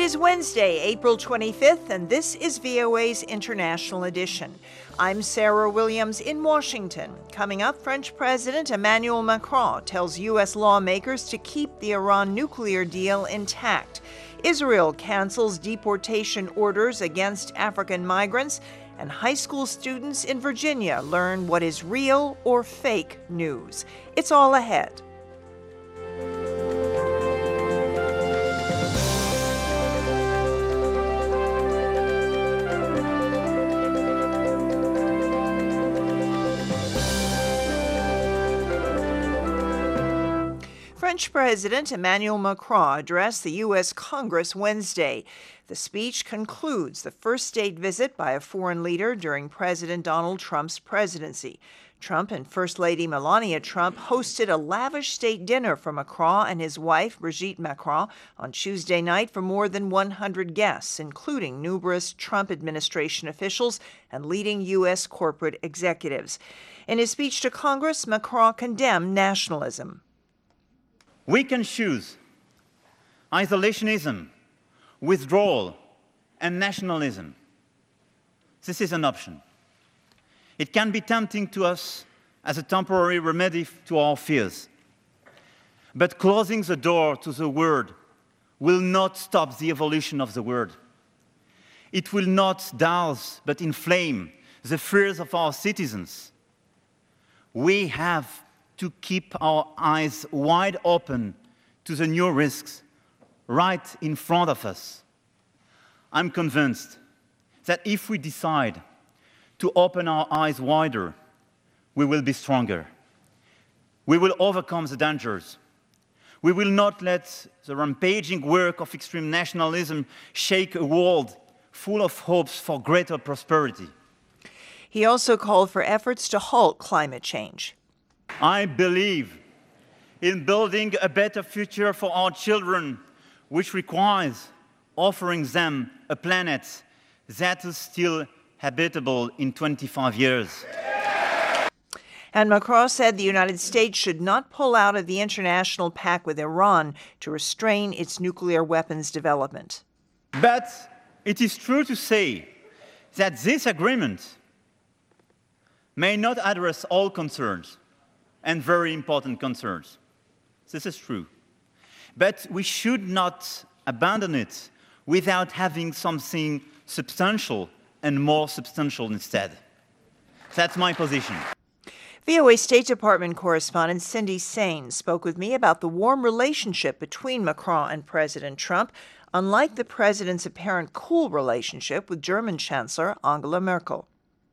is Wednesday, April 25th, and this is VOA's International Edition. I'm Sarah Williams in Washington. Coming up, French President Emmanuel Macron tells U.S. lawmakers to keep the Iran nuclear deal intact. Israel cancels deportation orders against African migrants, and high school students in Virginia learn what is real or fake news. It's all ahead. French President Emmanuel Macron addressed the U.S. Congress Wednesday. The speech concludes the first state visit by a foreign leader during President Donald Trump's presidency. Trump and First Lady Melania Trump hosted a lavish state dinner for Macron and his wife, Brigitte Macron, on Tuesday night for more than 100 guests, including numerous Trump administration officials and leading U.S. corporate executives. In his speech to Congress, Macron condemned nationalism. We can choose isolationism, withdrawal, and nationalism. This is an option. It can be tempting to us as a temporary remedy to our fears. But closing the door to the word will not stop the evolution of the word. It will not douse but inflame the fears of our citizens. We have to keep our eyes wide open to the new risks right in front of us. I'm convinced that if we decide to open our eyes wider, we will be stronger. We will overcome the dangers. We will not let the rampaging work of extreme nationalism shake a world full of hopes for greater prosperity. He also called for efforts to halt climate change. I believe in building a better future for our children, which requires offering them a planet that is still habitable in 25 years. And Macron said the United States should not pull out of the international pact with Iran to restrain its nuclear weapons development. But it is true to say that this agreement may not address all concerns, and very important concerns. This is true. But we should not abandon it without having something substantial and more substantial instead. That's my position. VOA State Department correspondent Cindy Saine spoke with me about the warm relationship between Macron and President Trump, unlike the president's apparent cool relationship with German Chancellor Angela Merkel.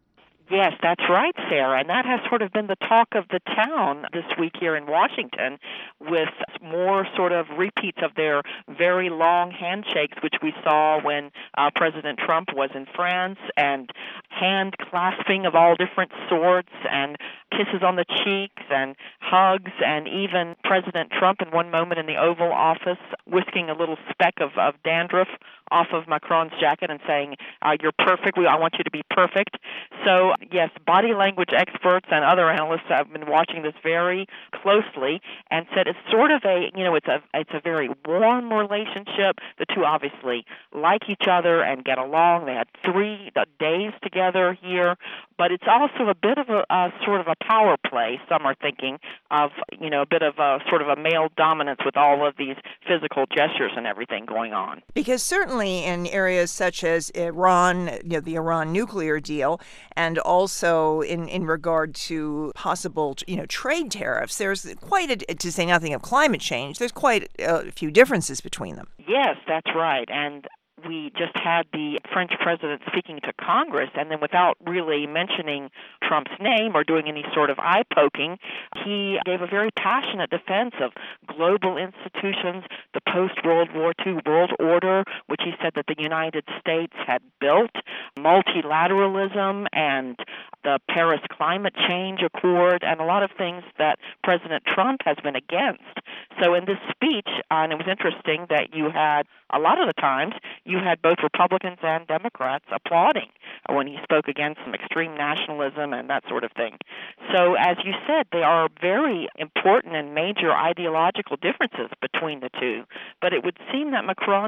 Yes, that's right, Sarah, and that has sort of been the talk of the town this week here in Washington, with more sort of repeats of their very long handshakes, which we saw when President Trump was in France, and hand clasping of all different sorts, and kisses on the cheeks, and hugs, and even President Trump in one moment in the Oval Office whisking a little speck of dandruff off of Macron's jacket and saying, "You're perfect. I want you to be perfect." So, yes, body language experts and other analysts have been watching this very closely and said it's sort of it's a very warm relationship. The two obviously like each other and get along. They had 3 days together here, but it's also a bit of a sort of a power play. Some are thinking of, a bit of a sort of a male dominance with all of these physical gestures and everything going on. Because certainly in areas such as Iran, the Iran nuclear deal, and also in regard to possible, trade tariffs, there's to say nothing of climate change, there's quite a few differences between them. Yes, that's right. And we just had the French president speaking to Congress, and then without really mentioning Trump's name or doing any sort of eye-poking, he gave a very passionate defense of global institutions, the post-World War II world order, which he said that the United States had built, multilateralism, and the Paris Climate Change Accord, and a lot of things that President Trump has been against. So in this speech, and it was interesting that you had, a lot of the times, you had both Republicans and Democrats applauding when he spoke against some extreme nationalism and that sort of thing. So as you said, there are very important and major ideological differences between the two, but it would seem that Macron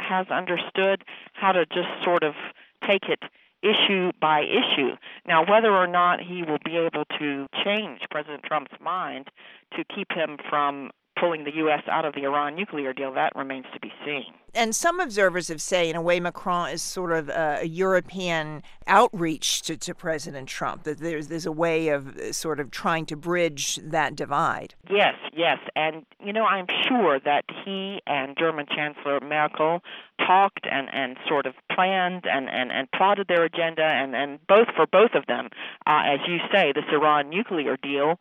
has understood how to just sort of take it issue by issue. Now, whether or not he will be able to change President Trump's mind to keep him from pulling the U.S. out of the Iran nuclear deal, that remains to be seen. And some observers have said, in a way, Macron is sort of a European outreach to President Trump, that there's a way of sort of trying to bridge that divide. Yes. And, I'm sure that he and German Chancellor Merkel talked and sort of planned and plotted their agenda, and for both of them, as you say, this Iran nuclear deal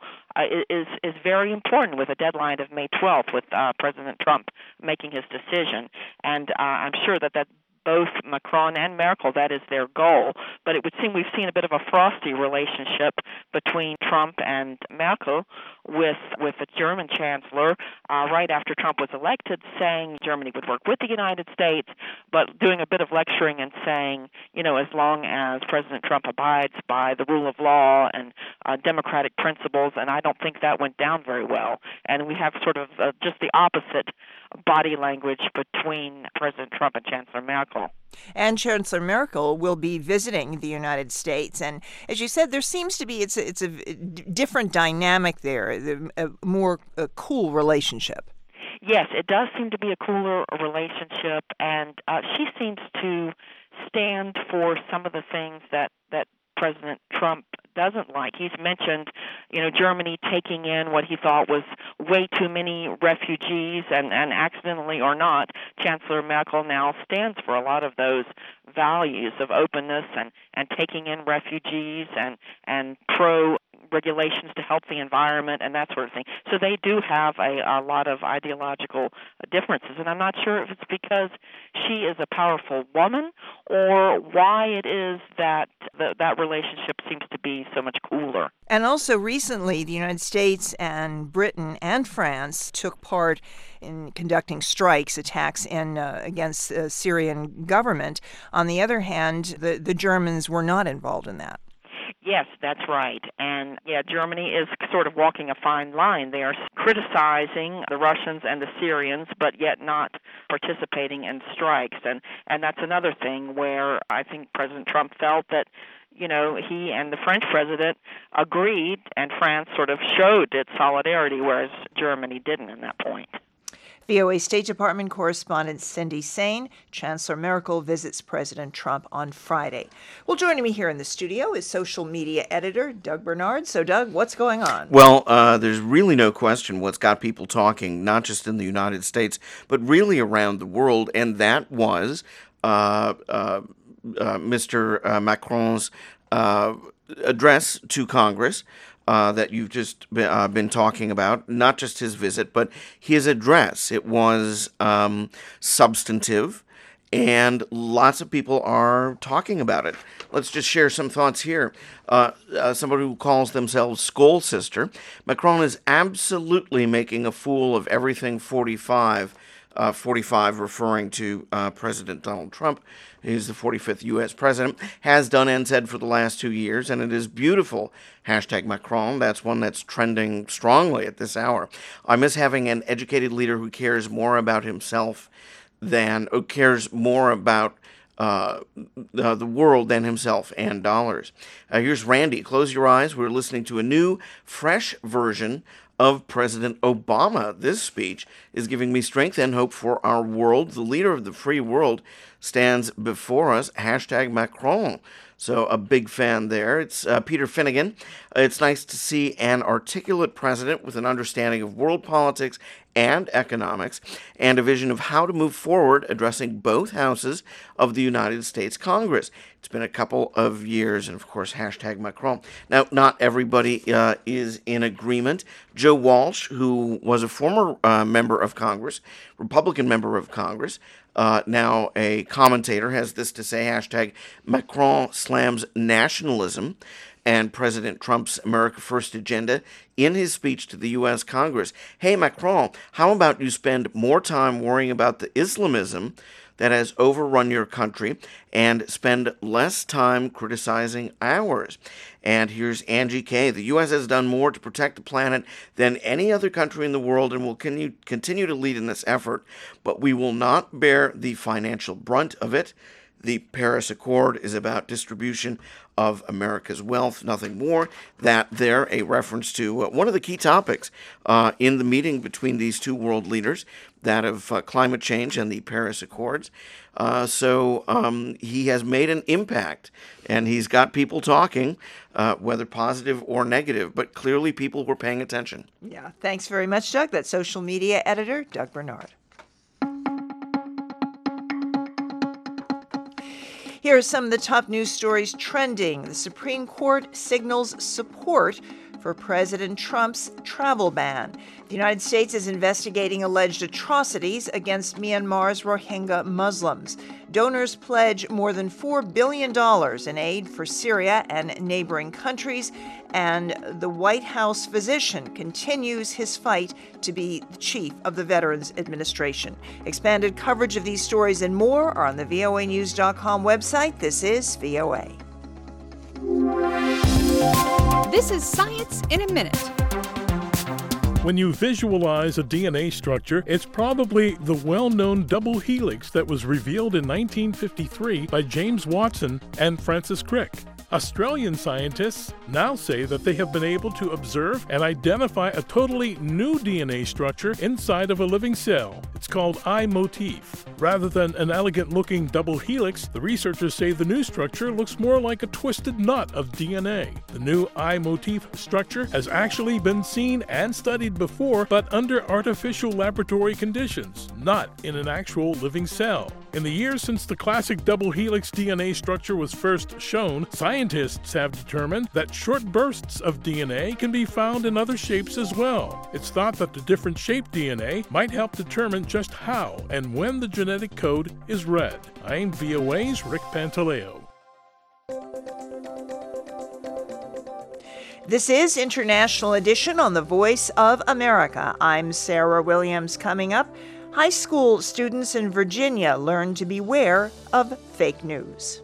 is very important, with a deadline of May 12th, with President Trump making his decision. And I'm sure that both Macron and Merkel, that is their goal. But it would seem we've seen a bit of a frosty relationship between Trump and Merkel, with the German chancellor right after Trump was elected, saying Germany would work with the United States, but doing a bit of lecturing and saying, as long as President Trump abides by the rule of law and democratic principles, and I don't think that went down very well. And we have sort of just the opposite body language between President Trump and Chancellor Merkel. And Chancellor Merkel will be visiting the United States. And as you said, there seems to be, it's a different dynamic there, a more cool relationship. Yes, it does seem to be a cooler relationship, and she seems to stand for some of the things that President Trump doesn't like. He's mentioned, Germany taking in what he thought was way too many refugees, and accidentally or not, Chancellor Merkel now stands for a lot of those values of openness and taking in refugees and regulations to help the environment and that sort of thing. So they do have a lot of ideological differences, and I'm not sure if it's because she is a powerful woman or why it is that that relationship seems to be so much cooler. And also recently, the United States and Britain and France took part in conducting attacks against the Syrian government. On the other hand, the Germans were not involved in that. Yes, that's right. And Germany is sort of walking a fine line. They are criticizing the Russians and the Syrians, but yet not participating in strikes. And that's another thing where I think President Trump felt that, he and the French president agreed, and France sort of showed its solidarity, whereas Germany didn't in that point. VOA State Department correspondent Cindy Saine. Chancellor Merkel visits President Trump on Friday. Well, joining me here in the studio is social media editor Doug Bernard. So, Doug, what's going on? Well, there's really no question what's got people talking, not just in the United States, but really around the world, and that was Mr. Macron's address to Congress. That you've just been talking about, not just his visit, but his address. It was substantive, and lots of people are talking about it. Let's just share some thoughts here. Somebody who calls themselves Skoll Sister. Macron is absolutely making a fool of everything 45, referring to President Donald Trump. He's the 45th U.S. president, has done and said for the last 2 years, and it is beautiful. #Macron, that's one that's trending strongly at this hour. I miss having an educated leader who cares more about himself cares more about the world than himself and dollars. Here's Randy. Close your eyes. We're listening to a new, fresh version of President Obama. This speech is giving me strength and hope for our world. The leader of the free world stands before us. #Macron. So a big fan there. It's Peter Finnegan. It's nice to see an articulate president with an understanding of world politics and economics and a vision of how to move forward addressing both houses of the United States Congress. It's been a couple of years, and of course, #Macron. Now, not everybody is in agreement. Joe Walsh, who was a former member of Congress, Republican member of Congress, now a commentator, has this to say, #Macron slams nationalism and President Trump's America First agenda in his speech to the U.S. Congress. Hey, Macron, how about you spend more time worrying about the Islamism that has overrun your country and spend less time criticizing ours. And here's Angie Kay. The U.S. has done more to protect the planet than any other country in the world and will continue to lead in this effort, but we will not bear the financial brunt of it. The Paris Accord is about distribution of America's wealth, nothing more. That there, a reference to one of the key topics in the meeting between these two world leaders, that of climate change and the Paris Accords. So he has made an impact, and he's got people talking, whether positive or negative, but clearly people were paying attention. Yeah, thanks very much, Doug. That's social media editor Doug Bernard. Here are some of the top news stories trending. The Supreme Court signals support for President Trump's travel ban. The United States is investigating alleged atrocities against Myanmar's Rohingya Muslims. Donors pledge more than $4 billion in aid for Syria and neighboring countries, and the White House physician continues his fight to be the chief of the Veterans Administration. Expanded coverage of these stories and more are on the voanews.com website. This is VOA. This is Science in a Minute. When you visualize a DNA structure, it's probably the well-known double helix that was revealed in 1953 by James Watson and Francis Crick. Australian scientists now say that they have been able to observe and identify a totally new DNA structure inside of a living cell. It's called eye motif. Rather than an elegant-looking double helix, the researchers say the new structure looks more like a twisted knot of DNA. The new eye motif structure has actually been seen and studied before, but under artificial laboratory conditions, not in an actual living cell. In the years since the classic double helix DNA structure was first shown, scientists have determined that short bursts of DNA can be found in other shapes as well. It's thought that the different shaped DNA might help determine just how and when the genetic code is read. I'm VOA's Rick Pantaleo. This is International Edition on the Voice of America. I'm Sarah Williams. Coming up, high school students in Virginia learn to beware of fake news.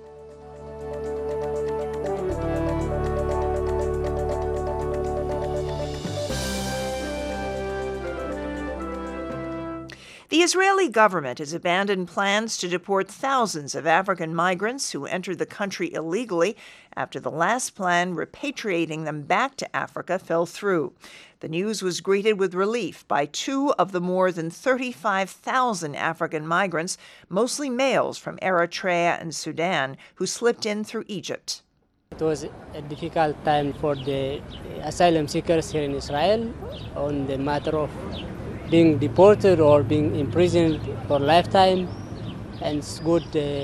The Israeli government has abandoned plans to deport thousands of African migrants who entered the country illegally after the last plan repatriating them back to Africa fell through. The news was greeted with relief by two of the more than 35,000 African migrants, mostly males from Eritrea and Sudan, who slipped in through Egypt. It was a difficult time for the asylum seekers here in Israel on the matter of being deported or being imprisoned for a lifetime. And it's good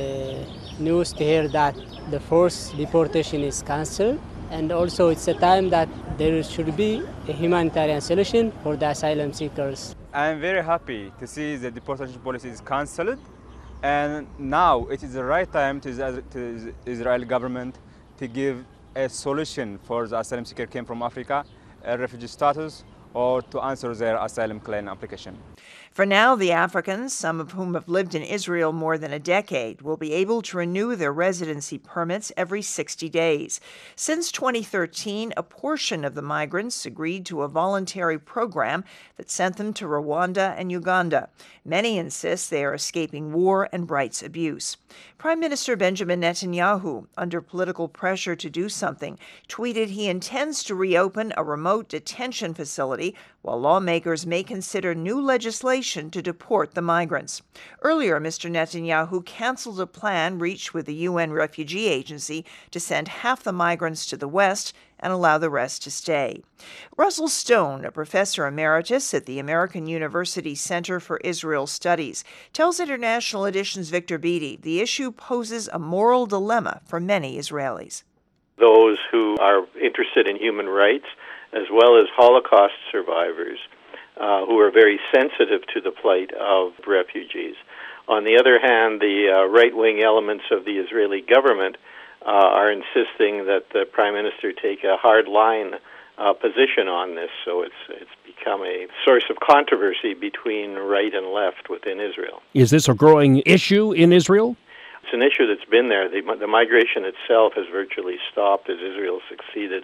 news to hear that the forced deportation is cancelled. And also it's a time that there should be a humanitarian solution for the asylum seekers. I am very happy to see the deportation policy is cancelled. And now it is the right time to the Israeli government to give a solution for the asylum seeker came from Africa, a refugee status, or to answer their asylum claim application. For now, the Africans, some of whom have lived in Israel more than a decade, will be able to renew their residency permits every 60 days. Since 2013, a portion of the migrants agreed to a voluntary program that sent them to Rwanda and Uganda. Many insist they are escaping war and rights abuse. Prime Minister Benjamin Netanyahu, under political pressure to do something, tweeted he intends to reopen a remote detention facility while lawmakers may consider new legislation to deport the migrants. Earlier, Mr. Netanyahu canceled a plan reached with the UN Refugee Agency to send half the migrants to the West and allow the rest to stay. Russell Stone, a professor emeritus at the American University Center for Israel Studies, tells International Edition's Victor Beattie the issue poses a moral dilemma for many Israelis. Those who are interested in human rights, as well as Holocaust survivors, who are very sensitive to the plight of refugees. On the other hand, the right-wing elements of the Israeli government are insisting that the Prime Minister take a hard line position on this, so it's become a source of controversy between right and left within Israel. Is this a growing issue in Israel? It's an issue that's been there. The migration itself has virtually stopped as Israel succeeded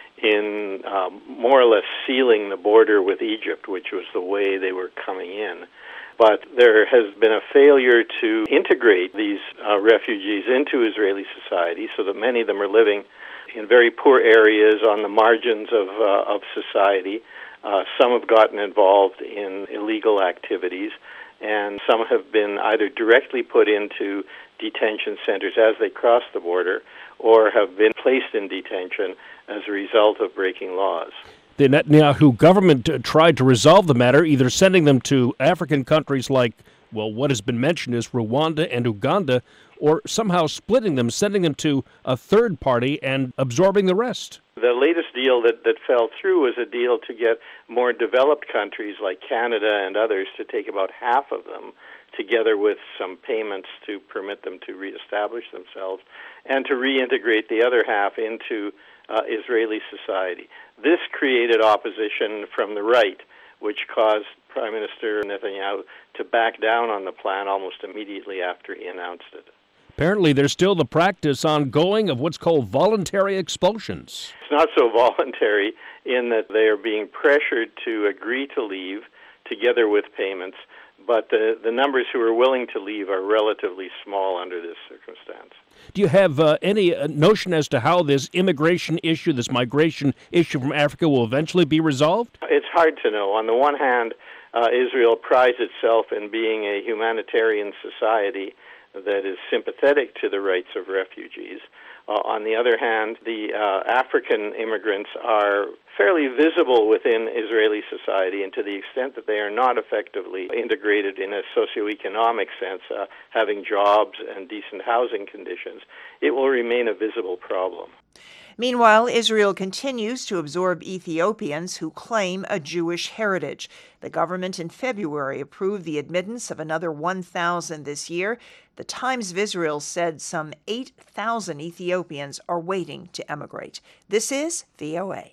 in more or less sealing the border with Egypt, which was the way they were coming in. But there has been a failure to integrate these refugees into Israeli society, so that many of them are living in very poor areas on the margins of society. Some have gotten involved in illegal activities, and some have been either directly put into detention centers as they cross the border, or have been placed in detention as a result of breaking laws. The Netanyahu government tried to resolve the matter, either sending them to African countries like, well, what has been mentioned is Rwanda and Uganda, or somehow splitting them, sending them to a third party and absorbing the rest. The latest deal that fell through was a deal to get more developed countries like Canada and others to take about half of them, together with some payments to permit them to reestablish themselves, and to reintegrate the other half into Israeli society. This created opposition from the right, which caused Prime Minister Netanyahu to back down on the plan almost immediately after he announced it. Apparently, there's still the practice ongoing of what's called voluntary expulsions. It's not so voluntary in that they are being pressured to agree to leave together with payments, but the numbers who are willing to leave are relatively small under this circumstance. Do you have any notion as to how this immigration issue, this migration issue from Africa will eventually be resolved? It's hard to know. On the one hand, Israel prides itself in being a humanitarian society that is sympathetic to the rights of refugees. On the other hand, the African immigrants are fairly visible within Israeli society, and to the extent that they are not effectively integrated in a socioeconomic sense, having jobs and decent housing conditions, it will remain a visible problem. Meanwhile, Israel continues to absorb Ethiopians who claim a Jewish heritage. The government in February approved the admittance of another 1,000 this year. The Times of Israel said some 8,000 Ethiopians are waiting to emigrate. This is VOA.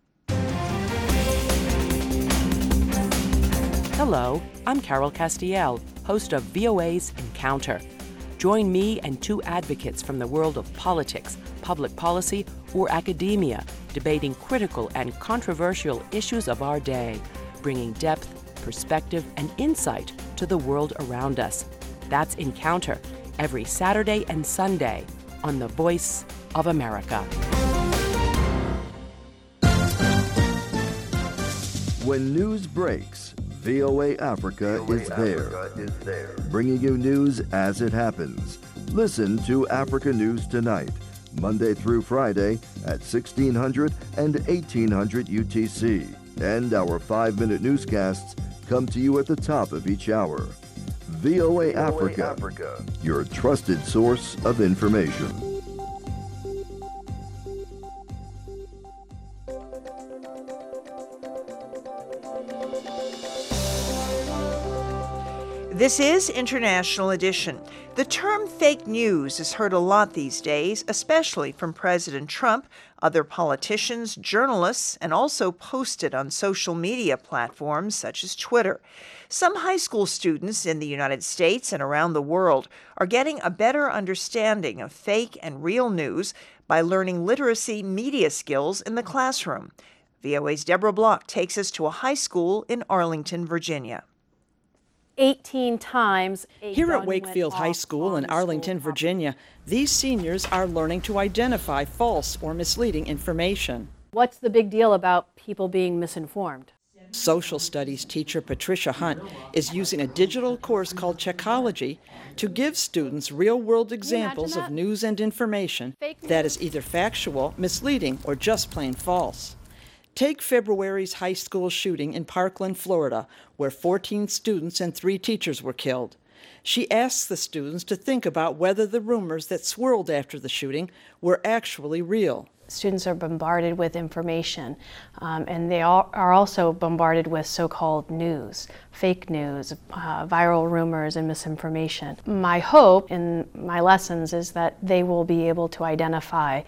Hello, I'm Carol Castiel, host of VOA's Encounter. Join me and two advocates from the world of politics, public policy, or academia, debating critical and controversial issues of our day, bringing depth, perspective, and insight to the world around us. That's Encounter, every Saturday and Sunday on The Voice of America. When news breaks, VOA Africa is there, bringing you news as it happens. Listen to Africa News Tonight, Monday through Friday at 1600 and 1800 UTC. And our 5-minute newscasts come to you at the top of each hour. VOA Africa, your trusted source of information. This is International Edition. The term fake news is heard a lot these days, especially from President Trump, other politicians, journalists, and also posted on social media platforms such as Twitter. Some high school students in the United States and around the world are getting a better understanding of fake and real news by learning literacy media skills in the classroom. VOA's Deborah Block takes us to a high school in Arlington, Virginia. 18 times. Here at Wakefield High School in Arlington, Virginia, these seniors are learning to identify false or misleading information. What's the big deal about people being misinformed? Social studies teacher Patricia Hunt is using a digital course called Checkology to give students real-world examples of news and information that is either factual, misleading, or just plain false. Take February's high school shooting in Parkland, Florida, where 14 students and 3 teachers were killed. She asks the students to think about whether the rumors that swirled after the shooting were actually real. Students are bombarded with information, and they are also bombarded with so-called news, fake news, viral rumors, and misinformation. My hope in my lessons is that they will be able to identify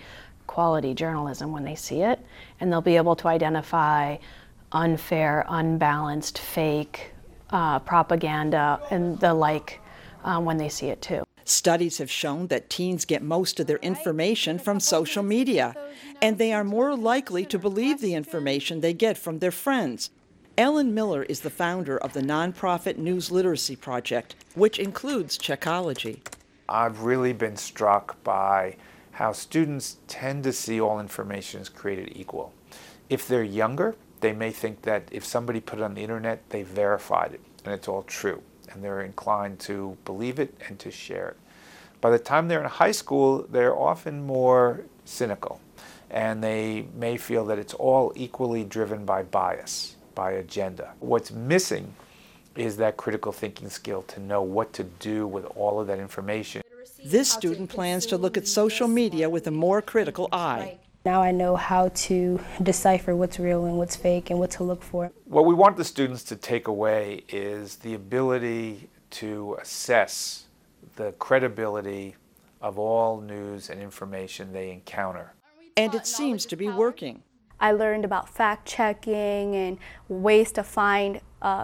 quality journalism when they see it, and they'll be able to identify unfair, unbalanced, fake propaganda and the like when they see it too. Studies have shown that teens get most of their information from social media, and they are more likely to believe the information they get from their friends. Ellen Miller is the founder of the nonprofit News Literacy Project, which includes Checkology. I've really been struck by how students tend to see all information as created equal. If they're younger, they may think that if somebody put it on the internet, they verified it, and it's all true, and they're inclined to believe it and to share it. By the time they're in high school, they're often more cynical, and they may feel that it's all equally driven by bias, by agenda. What's missing is that critical thinking skill to know what to do with all of that information. This student plans to look at social media with a more critical eye. Now I know how to decipher what's real and what's fake and what to look for. What we want the students to take away is the ability to assess the credibility of all news and information they encounter. And it seems to be working. I learned about fact-checking and ways to find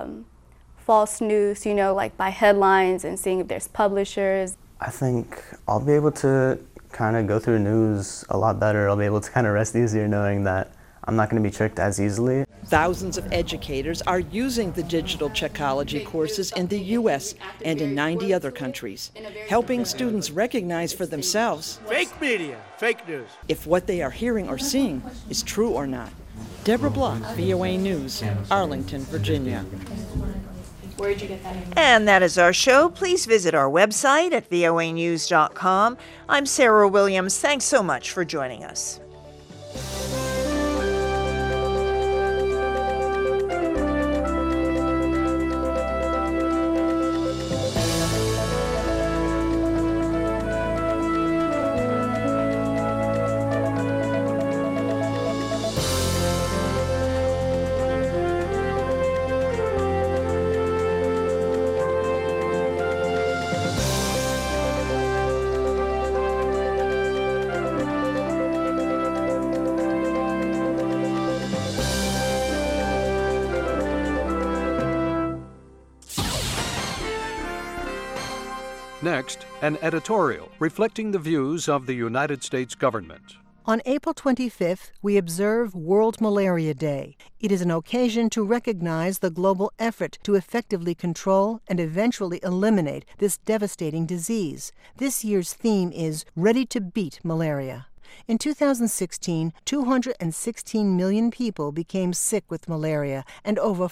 false news, like by headlines and seeing if there's publishers. I think I'll be able to kind of go through news a lot better. I'll be able to kind of rest easier knowing that I'm not going to be tricked as easily. Thousands of educators are using the digital Checkology courses in the U.S. and in 90 other countries, helping students recognize for themselves fake media, fake news, if what they are hearing or seeing is true or not. Deborah Block, VOA News, Arlington, Virginia. Where did you get that info? And that is our show. Please visit our website at voanews.com. I'm Sarah Williams. Thanks so much for joining us. Next, an editorial reflecting the views of the United States government. On April 25th, we observe World Malaria Day. It is an occasion to recognize the global effort to effectively control and eventually eliminate this devastating disease. This year's theme is Ready to Beat Malaria. In 2016, 216 million people became sick with malaria, and over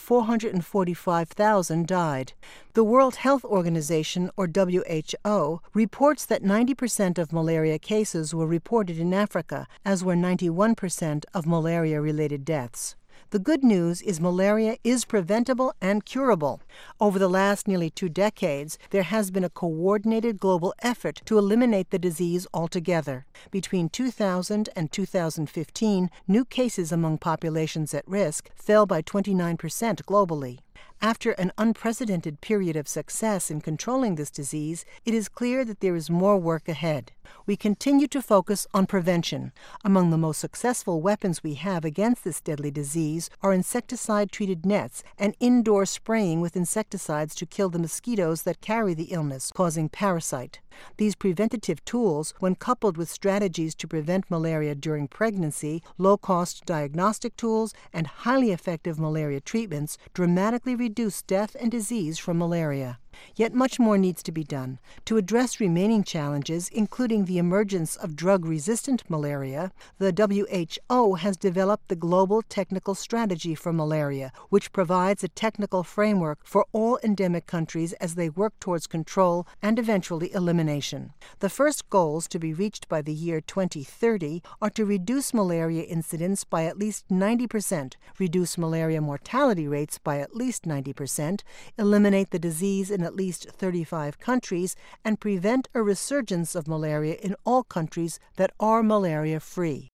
445,000 died. The World Health Organization, or WHO, reports that 90% of malaria cases were reported in Africa, as were 91% of malaria-related deaths. The good news is malaria is preventable and curable. Over the last nearly 2 decades, there has been a coordinated global effort to eliminate the disease altogether. Between 2000 and 2015, new cases among populations at risk fell by 29% globally. After an unprecedented period of success in controlling this disease, it is clear that there is more work ahead. We continue to focus on prevention. Among the most successful weapons we have against this deadly disease are insecticide-treated nets and indoor spraying with insecticides to kill the mosquitoes that carry the illness, causing parasite. These preventative tools, when coupled with strategies to prevent malaria during pregnancy, low-cost diagnostic tools, and highly effective malaria treatments, dramatically reduce death and disease from malaria. Yet much more needs to be done. To address remaining challenges, including the emergence of drug-resistant malaria, the WHO has developed the Global Technical Strategy for Malaria, which provides a technical framework for all endemic countries as they work towards control and eventually elimination. The first goals to be reached by the year 2030 are to reduce malaria incidence by at least 90%, reduce malaria mortality rates by at least 90%, eliminate the disease in at least 35 countries, and prevent a resurgence of malaria in all countries that are malaria-free.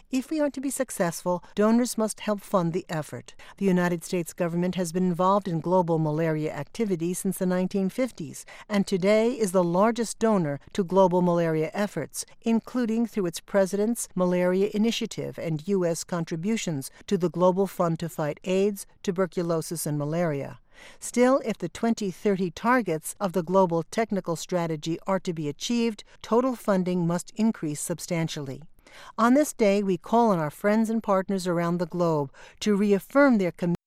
If we are to be successful, donors must help fund the effort. The United States government has been involved in global malaria activities since the 1950s, and today is the largest donor to global malaria efforts, including through its President's Malaria Initiative and U.S. contributions to the Global Fund to Fight AIDS, Tuberculosis, and Malaria. Still, if the 2030 targets of the Global Technical Strategy are to be achieved, total funding must increase substantially. On this day, we call on our friends and partners around the globe to reaffirm their commitment